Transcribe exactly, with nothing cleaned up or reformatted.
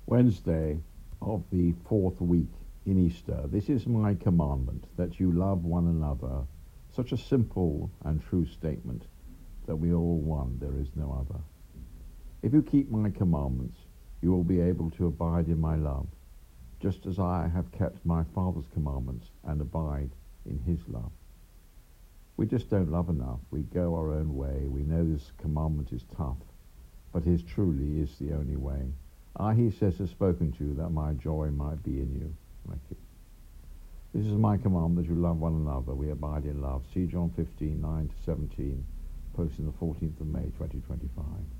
Wednesday of the fourth week in Easter. This is my commandment, that you love one another. Such a simple and true statement, that we are all one, there is no other. If you keep my commandments, you will be able to abide in my love, just as I have kept my Father's commandments and abide in his love. We just don't love enough. We go our own way. We know this commandment is tough, but his truly is the only way. I, he says, have spoken to you, that my joy might be in you. Thank you. This is my commandment, that you love one another. We abide in love. See John fifteen, nine to seventeen, posted on the fourteenth of May, twenty twenty-five.